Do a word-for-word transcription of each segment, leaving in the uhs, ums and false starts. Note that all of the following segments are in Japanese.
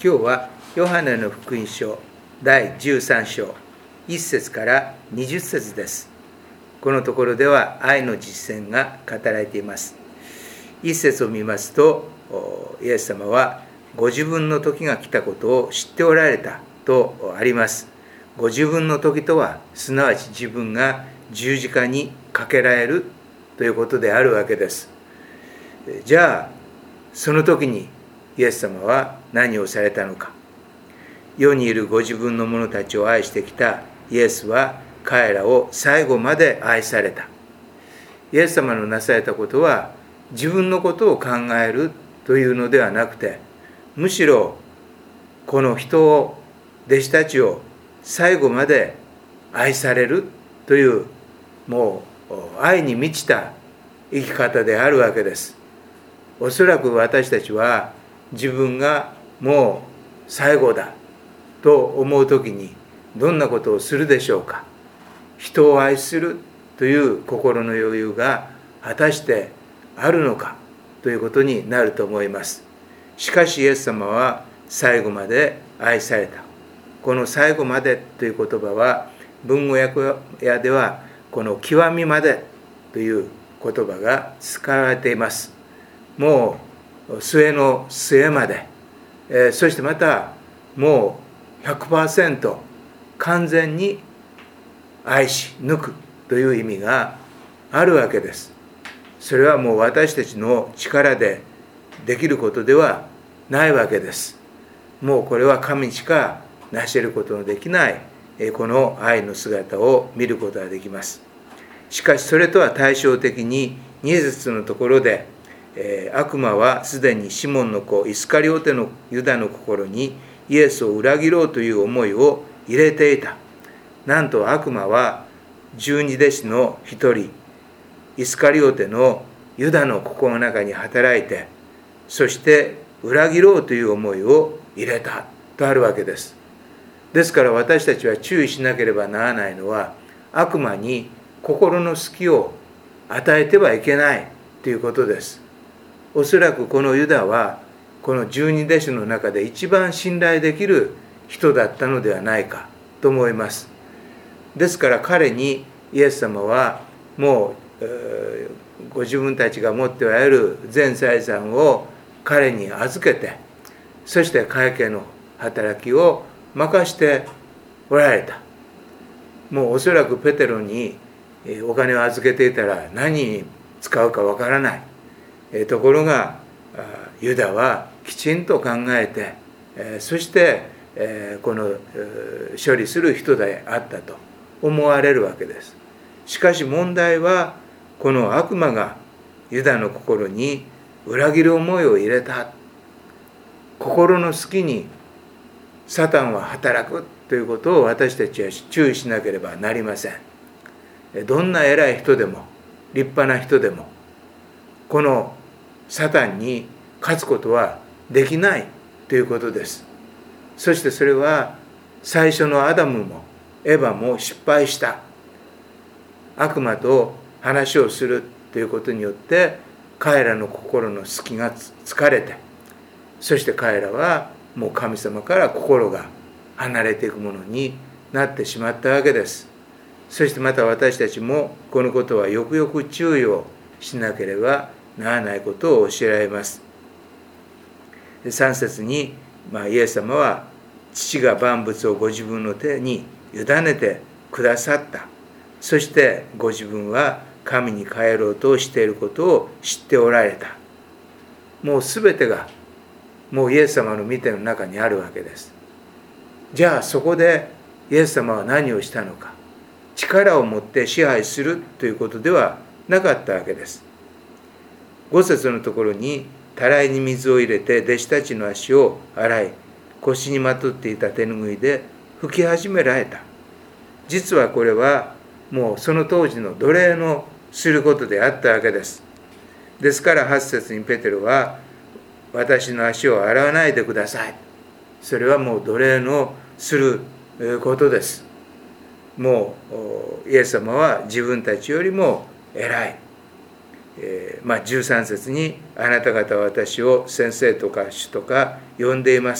今日はヨハネの福音書だいじゅうさん章いっ節からにじゅっ節です。このところでは愛の実践が語られています。いっ節を見ますと、イエス様はご自分の時が来たことを知っておられたとあります。ご自分の時とはすなわち自分が十字架にかけられるということであるわけです。じゃあその時にイエス様は何をされたのか。世にいるご自分の者たちを愛してきたイエスは彼らを最後まで愛された。イエス様のなされたことは自分のことを考えるというのではなくて、むしろこの人を、弟子たちを最後まで愛されるという、もう愛に満ちた生き方であるわけです。おそらく私たちは自分がもう最後だと思うときにどんなことをするでしょうか。人を愛するという心の余裕が果たしてあるのかということになると思います。しかしイエス様は最後まで愛された。この最後までという言葉は文語訳屋ではこの極みまでという言葉が使われています。もう末の末まで、えー、そしてまたもう ひゃくパーセント 完全に愛し抜くという意味があるわけです。それはもう私たちの力でできることではないわけです。もうこれは神しか成し得ることのできないこの愛の姿を見ることができます。しかしそれとは対照的にに節のところで、えー、悪魔はすでにシモンの子イスカリオテのユダの心にイエスを裏切ろうという思いを入れていた。なんと悪魔は十二弟子の一人イスカリオテのユダの心の中に働いて、そして裏切ろうという思いを入れたとあるわけです。ですから私たちは注意しなければならないのは、悪魔に心の隙を与えてはいけないということです。おそらくこのユダはこの十二弟子の中で一番信頼できる人だったのではないかと思います。ですから彼にイエス様はもう、えー、ご自分たちが持っておられる全財産を彼に預けて、そして会計の働きを任しておられた。もうおそらくペテロにお金を預けていたら何に使うかわからない。ところがユダはきちんと考えて、そしてこの処理する人であったと思われるわけです。しかし問題はこの悪魔がユダの心に裏切る思いを入れた。心の隙にサタンは働くということを私たちは注意しなければなりません。どんな偉い人でも立派な人でもこのサタンに勝つことはできないということです。そしてそれは最初のアダムもエヴァも失敗した。悪魔と話をするということによって彼らの心の隙が疲れて、そして彼らはもう神様から心が離れていくものになってしまったわけです。そしてまた私たちもこのことはよくよく注意をしなければならないことを教えられます。さん節に、まあ、イエス様は父が万物をご自分の手に委ねてくださった。そしてご自分は神に帰ろうとしていることを知っておられた。もうすべてがもうイエス様の御手の中にあるわけです。じゃあそこでイエス様は何をしたのか。力を持って支配するということではなかったわけです。ご節のところに、たらいに水を入れて弟子たちの足を洗い、腰にまとっていた手ぬぐいで拭き始められた。実はこれはもうその当時の奴隷のすることであったわけです。ですからはち節にペテロは、私の足を洗わないでください。それはもう奴隷のすることです。もうイエス様は自分たちよりも偉い。えーまあ、じゅうさん節に、あなた方は私を先生とか主とか呼んでいます。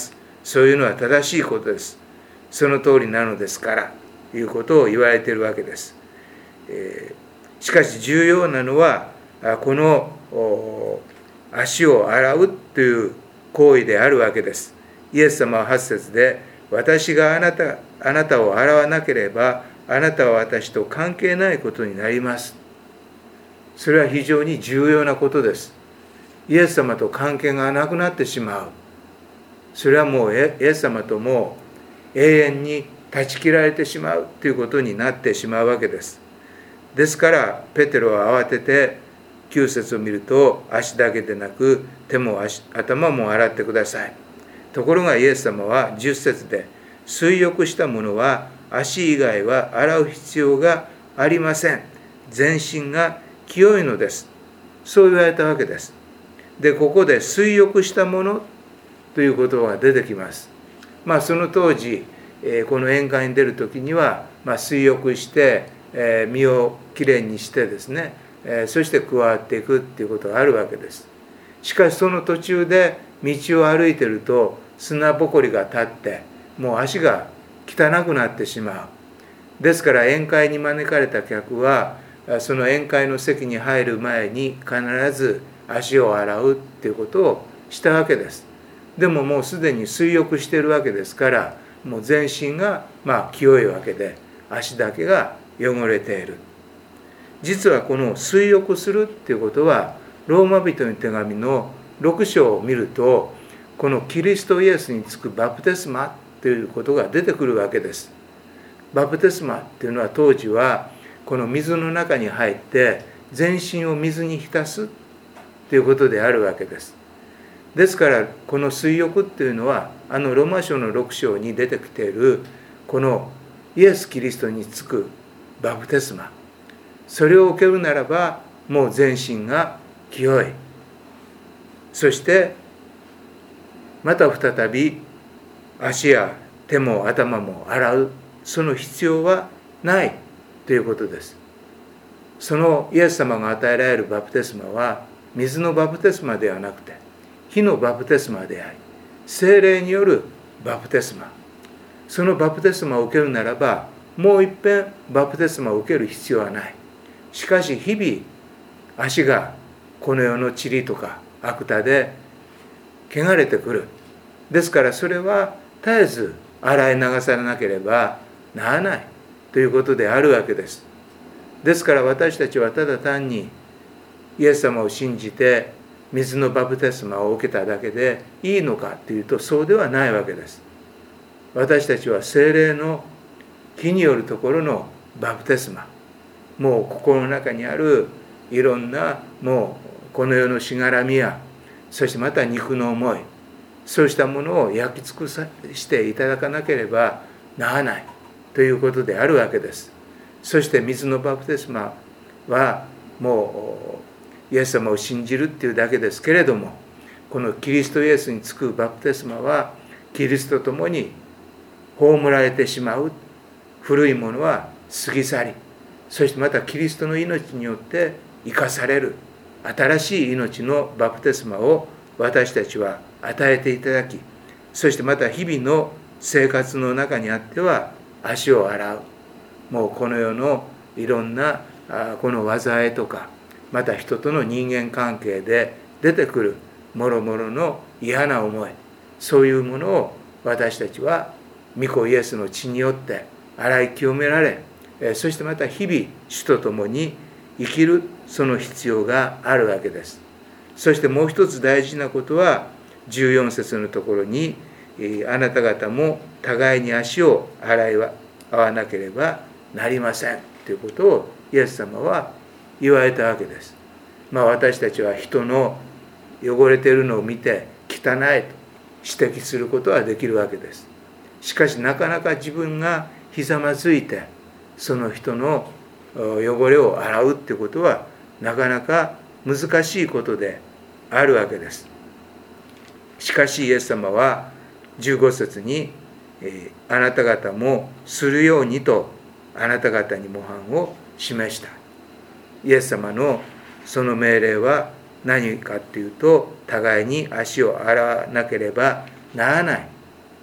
そういうのは正しいことです。その通りなのですからということを言われているわけです。えー、しかし重要なのはこの足を洗うという行為であるわけです。イエス様ははち節で、私があなた、あなたを洗わなければあなたは私と関係ないことになります。それは非常に重要なことです。イエス様と関係がなくなってしまう。それはもうイエス様ともう永遠に断ち切られてしまうということになってしまうわけです。ですからペテロは慌ててきゅう節を見ると、足だけでなく手も足頭も洗ってください。ところがイエス様はじゅっ節で、水浴した者は足以外は洗う必要がありません。全身が清いのです。そう言われたわけです。で、ここで水浴した者という言葉が出てきます。まあその当時、この宴会に出るときには、まあ、水浴して身をきれいにしてですね、そして加わっていくっていうことがあるわけです。しかしその途中で道を歩いていると砂ぼこりが立ってもう足が汚くなってしまう。ですから宴会に招かれた客はその宴会の席に入る前に必ず足を洗うっていうことをしたわけです。でももうすでに水浴しているわけですから、もう全身がまあ清いわけで足だけが汚れている。実はこの水浴するっていうことはローマ人の手紙のろく章を見ると、このキリストイエスにつくバプテスマということが出てくるわけです。バプテスマっていうのは当時はこの水の中に入って全身を水に浸すということであるわけです。ですからこの水浴っていうのはあのローマ書のろく章に出てきているこのイエス・キリストにつくバプテスマ、それを受けるならばもう全身が清い。そしてまた再び足や手も頭も洗う、その必要はないということです。そのイエス様が与えられるバプテスマは水のバプテスマではなくて火のバプテスマであり、聖霊によるバプテスマ。そのバプテスマを受けるならばもう一遍バプテスマを受ける必要はない。しかし日々足がこの世の塵とか悪田で汚れてくる。ですからそれは絶えず洗い流されなければならないということであるわけです。ですから私たちはただ単にイエス様を信じて水のバプテスマを受けただけでいいのかというと、そうではないわけです。私たちは聖霊の火によるところのバプテスマ、もう心の中にあるいろんなもうこの世のしがらみや、そしてまた肉の思い、そうしたものを焼き尽くしていただかなければならないということであるわけです。そして水のバプテスマはもうイエス様を信じるっていうだけですけれども、このキリストイエスにつくバプテスマはキリストと共に葬られてしまう。古いものは過ぎ去り、そしてまたキリストの命によって生かされる新しい命のバプテスマを私たちは与えていただき、そしてまた日々の生活の中にあっては足を洗う、もうこの世のいろんなこの災いとか、また人との人間関係で出てくるもろもろの嫌な思い、そういうものを私たちは御子イエスの血によって洗い清められ、そしてまた日々主と共に生きるその必要があるわけです。そしてもう一つ大事なことはじゅうよん節のところに、あなた方も互いに足を洗い合わなければなりませんということをイエス様は言われたわけです。まあ私たちは人の汚れているのを見て汚いと指摘することはできるわけです。しかしなかなか自分がひざまずいてその人の汚れを洗うっていうことはなかなか難しいことであるわけです。しかしイエス様はじゅうご節に、えー、あなた方もするようにとあなた方に模範を示した。イエス様のその命令は何かというと、互いに足を洗わなければならない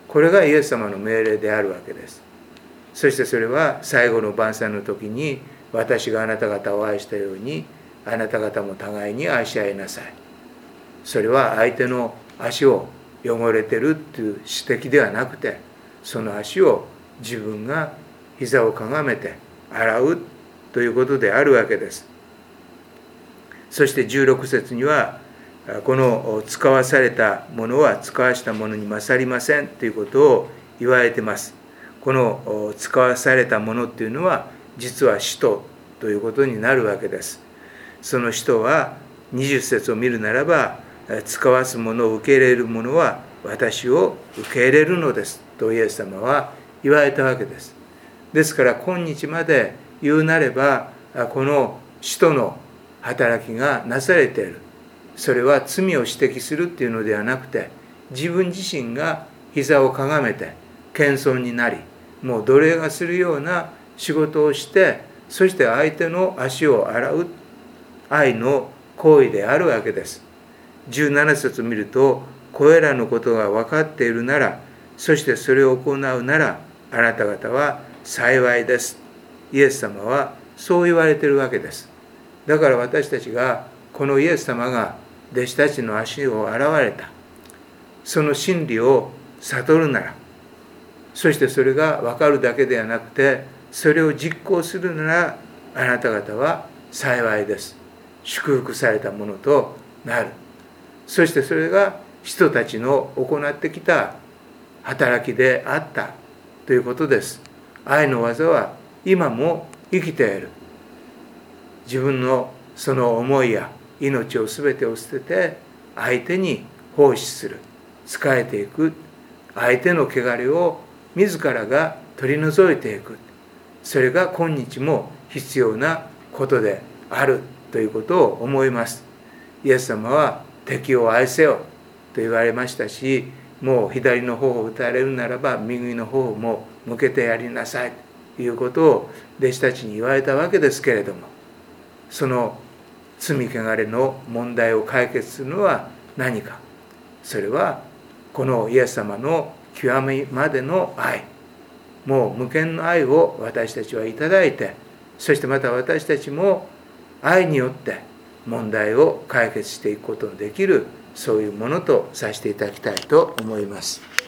これがイエス様の命令であるわけです。そしてそれは最後の晩餐の時に、私があなた方を愛したようにあなた方も互いに愛し合いなさい。それは相手の足を汚れてるっていう指摘ではなくて、その足を自分が膝をかがめて洗うということであるわけです。そしてじゅうろく節には、この使わされたものは使わしたものに勝りませんということを言われています。この使わされたものっていうのは実は使徒ということになるわけです。その使徒はにじゅう節を見るならば、使わすものを受け入れる者は私を受け入れるのですとイエス様は言われたわけです。ですから今日まで言うなれば、この使徒の働きがなされている。それは罪を指摘するっていうのではなくて、自分自身が膝をかがめて謙遜になり、もう奴隷がするような仕事をして、そして相手の足を洗う愛の行為であるわけです。じゅうなな節を見ると、これらのことが分かっているなら、そしてそれを行うなら、あなた方は幸いです。イエス様はそう言われているわけです。だから私たちがこのイエス様が弟子たちの足を洗われた、その真理を悟るなら、そしてそれが分かるだけではなくて、それを実行するなら、あなた方は幸いです。祝福されたものとなる。そしてそれが人たちの行ってきた働きであったということです。愛の技は今も生きている。自分のその思いや命をすべてを捨てて相手に奉仕する、仕えていく、相手の汚れを自らが取り除いていく、それが今日も必要なことであるということを思います。イエス様は敵を愛せよと言われましたし、もう左の方を打たれるならば右の方も向けてやりなさいということを弟子たちに言われたわけですけれども、その罪汚れの問題を解決するのは何か。それはこのイエス様の極めまでの愛、もう無限の愛を私たちはいただいて、そしてまた私たちも愛によって問題を解決していくことのできる、そういうものとさせていただきたいと思います。